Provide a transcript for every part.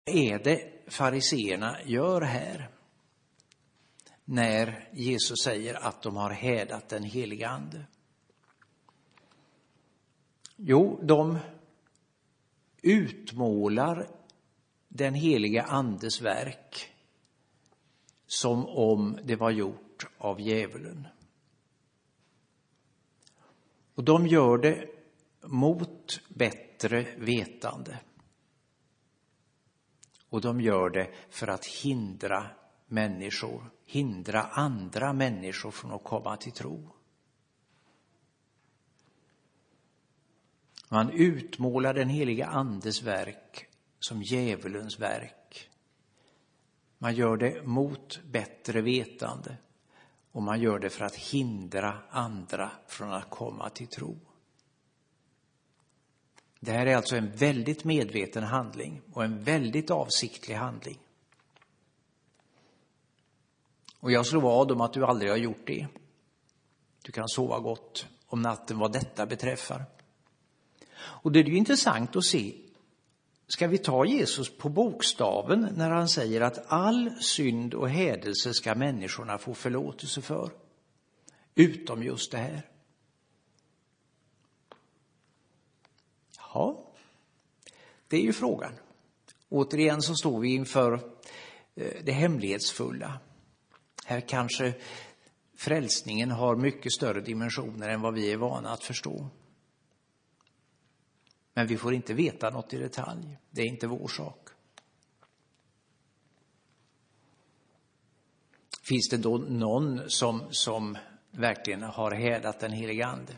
är det fariseerna gör här när Jesus säger att de har hädat den heliga ande? Jo, de utmålar den heliga andes verk som om det var gjort av djävulen. Och de gör det mot bättre vetande. Och de gör det för att hindra andra människor från att komma till tro. Man utmålar den heliga andes verk som djävulens verk. Man gör det mot bättre vetande. Och man gör det för att hindra andra från att komma till tro. Det här är alltså en väldigt medveten handling och en väldigt avsiktlig handling. Och jag slår vad om att du aldrig har gjort det. Du kan sova gott om natten vad detta beträffar. Och det är ju intressant att se. Ska vi ta Jesus på bokstaven när han säger att all synd och hädelse ska människorna få förlåtelse för? Utom just det här. Ja, det är ju frågan. Återigen så står vi inför det hemlighetsfulla. Här kanske frälsningen har mycket större dimensioner än vad vi är vana att förstå. Men vi får inte veta något i detalj. Det är inte vår sak. Finns det då någon som verkligen har hädat den heliga ande?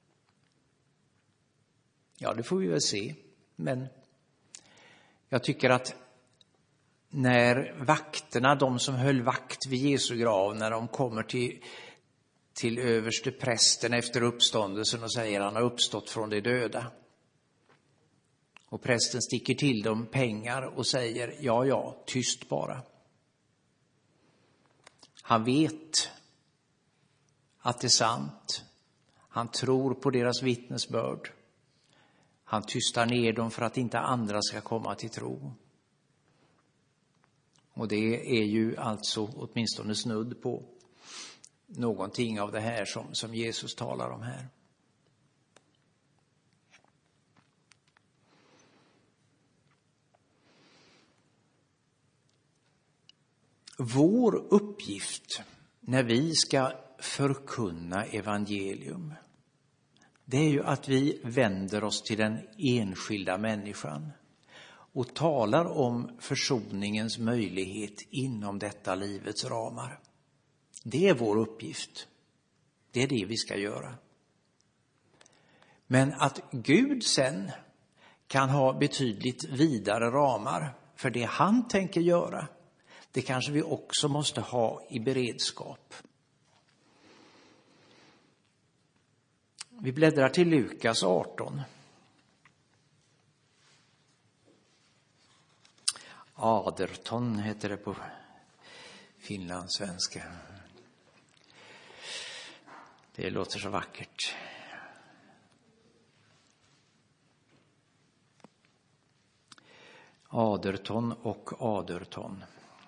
Ja, det får vi väl se. Men jag tycker att när vakterna, de som höll vakt vid Jesu grav, när de kommer till överste prästen efter uppståndelsen och säger han har uppstått från de döda. Och prästen sticker till dem pengar och säger ja, tyst bara. Han vet att det är sant. Han tror på deras vittnesbörd. Han tystar ner dem för att inte andra ska komma till tro. Och det är ju alltså åtminstone snudd på någonting av det här som Jesus talar om här. Vår uppgift när vi ska förkunna evangelium, det är ju att vi vänder oss till den enskilda människan och talar om försoningens möjlighet inom detta livets ramar. Det är vår uppgift. Det är det vi ska göra. Men att Gud sen kan ha betydligt vidare ramar för det han tänker göra, det kanske vi också måste ha i beredskap. Vi bläddrar till Lukas 18. Aderton heter det på finlandssvenska. Det låter så vackert. Aderton och Aderton.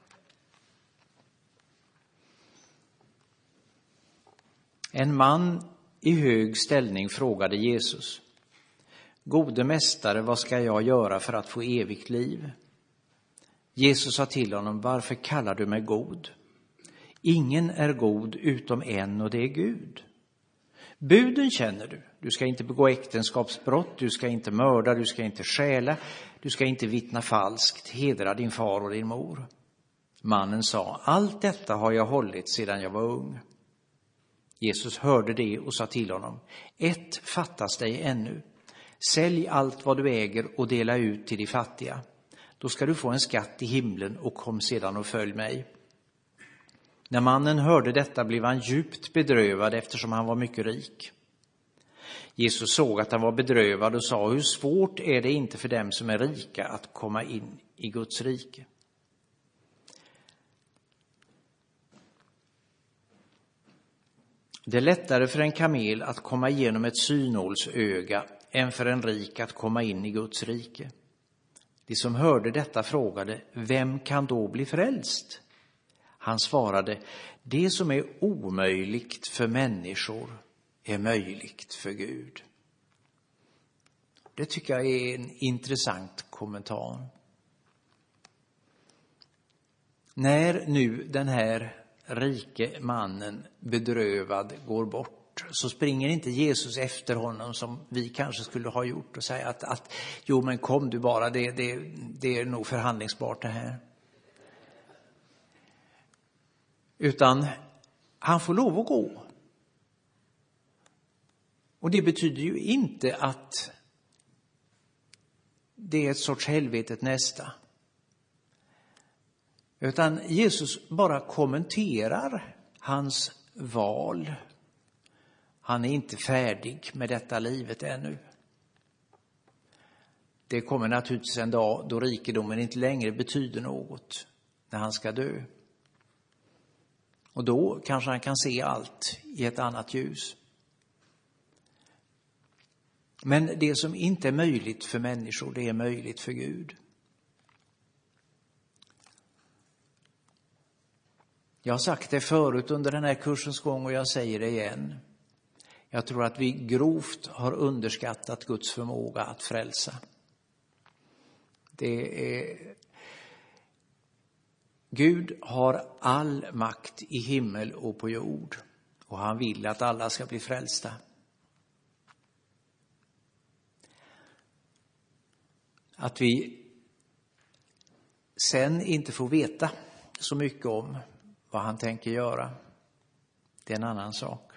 En man i hög ställning frågade Jesus: Gode mästare, vad ska jag göra för att få evigt liv? Jesus sa till honom: varför kallar du mig god? Ingen är god utom en, och det är Gud. Buden känner du. Du ska inte begå äktenskapsbrott, du ska inte mörda, du ska inte stjäla, du ska inte vittna falskt, hedra din far och din mor. Mannen sa: allt detta har jag hållit sedan jag var ung. Jesus hörde det och sa till honom: ett fattas dig ännu. Sälj allt vad du äger och dela ut till de fattiga. Då ska du få en skatt i himlen, och kom sedan och följ mig. När mannen hörde detta blev han djupt bedrövad, eftersom han var mycket rik. Jesus såg att han var bedrövad och sa: hur svårt är det inte för dem som är rika att komma in i Guds rike. Det är lättare för en kamel att komma igenom ett synålsöga än för en rik att komma in i Guds rike. De som hörde detta frågade: vem kan då bli frälst? Han svarade: det som är omöjligt för människor är möjligt för Gud. Det tycker jag är en intressant kommentar. När nu den här rike mannen bedrövad går bort, så springer inte Jesus efter honom som vi kanske skulle ha gjort och säga att jo, men kom du bara, det är nog förhandlingsbart det här. Utan han får lov att gå. Och det betyder ju inte att det är ett sorts helvetet nästa. Utan Jesus bara kommenterar hans val. Han är inte färdig med detta livet ännu. Det kommer naturligtvis en dag då rikedomen inte längre betyder något, när han ska dö. Och då kanske han kan se allt i ett annat ljus. Men det som inte är möjligt för människor, det är möjligt för Gud. Jag har sagt det förut under den här kursens gång och jag säger det igen. Jag tror att vi grovt har underskattat Guds förmåga att frälsa. Gud har all makt i himmel och på jord. Och han vill att alla ska bli frälsta. Att vi sen inte får veta så mycket om vad han tänker göra, det är en annan sak.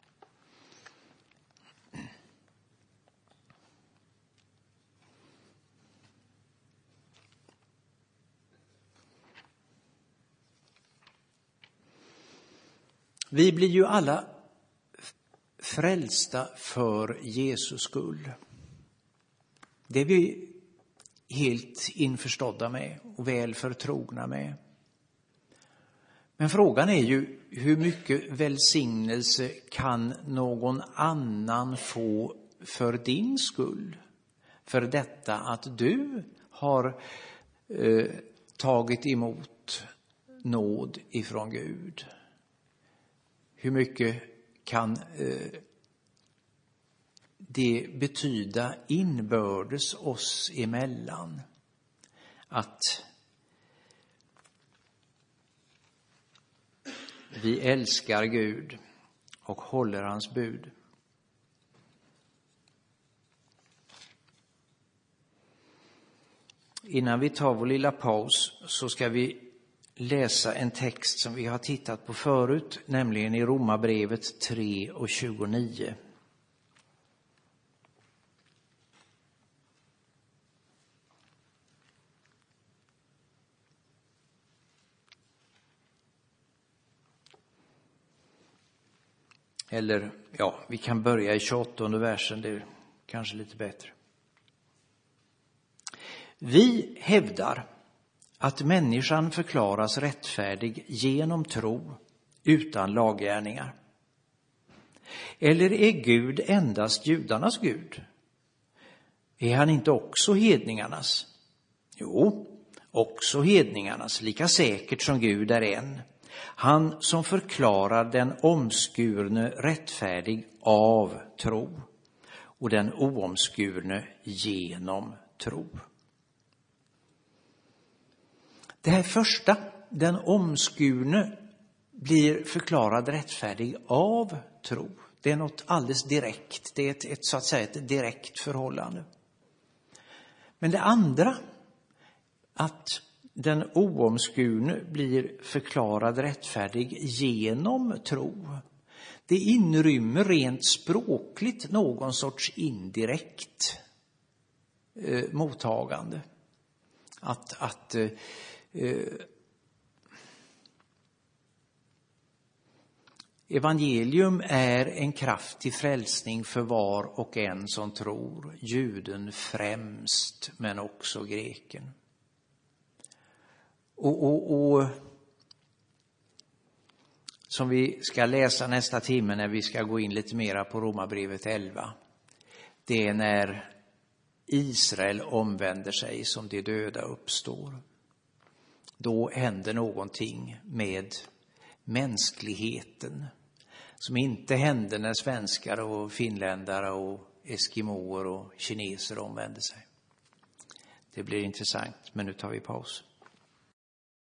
Vi blir ju alla frälsta för Jesus skull. Det är vi helt införstådda med och väl förtrogna med. Men frågan är ju hur mycket välsignelse kan någon annan få för din skull? För detta att du har tagit emot nåd ifrån Gud. Hur mycket kan det betyda inbördes oss emellan att vi älskar Gud och håller hans bud. Innan vi tar vår lilla paus så ska vi läsa en text som vi har tittat på förut, nämligen i Romarbrevet 3 och 29. Eller, ja, vi kan börja i 28:e versen, det är kanske lite bättre. Vi hävdar att människan förklaras rättfärdig genom tro utan laggärningar. Eller är Gud endast judarnas Gud? Är han inte också hedningarnas? Jo, också hedningarnas, lika säkert som Gud är en. Han som förklarar den omskurne rättfärdig av tro och den oomskurne genom tro. Det här första, den omskurne blir förklarad rättfärdig av tro. Det är något alldeles direkt, det är ett så att säga ett direkt förhållande. Men det andra, att den oomskurne blir förklarad rättfärdig genom tro. Det inrymmer rent språkligt någon sorts indirekt mottagande. Evangelium är en kraftig frälsning för var och en som tror, juden främst men också greken. Och som vi ska läsa nästa timme när vi ska gå in lite mera på Romarbrevet 11. Det är när Israel omvänder sig som de döda uppstår. Då händer någonting med mänskligheten som inte hände när svenskar och finländare och eskimoer och kineser omvände sig. Det blir intressant, men nu tar vi paus.